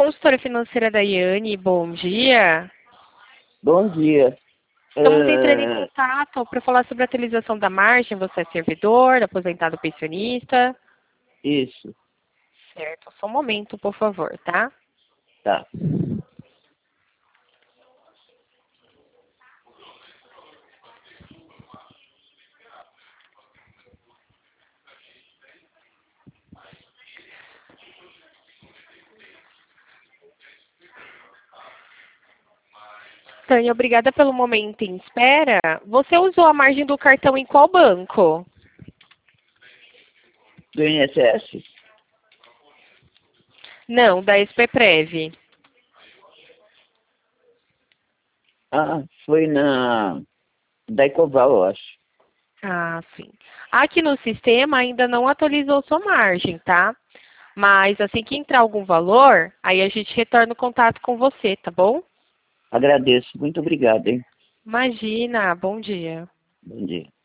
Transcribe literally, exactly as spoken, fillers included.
consultora financeira da Iane, bom dia. Bom dia. Estamos entrando em É, contato para falar sobre a atualização da margem. Você é servidor, aposentado pensionista? isso, Certo, só um momento, por favor, tá? tá. Tânia, obrigada pelo momento em espera. Você usou a margem do cartão em qual banco? Do I N S S? Não, da SPPrev. Ah, foi na da Ecoval, eu acho. Ah, sim. Aqui no sistema ainda não atualizou sua margem, tá? Mas assim que entrar algum valor, aí a gente retorna o contato com você, tá bom? Agradeço, muito obrigado, hein? Imagina, bom dia. Bom dia.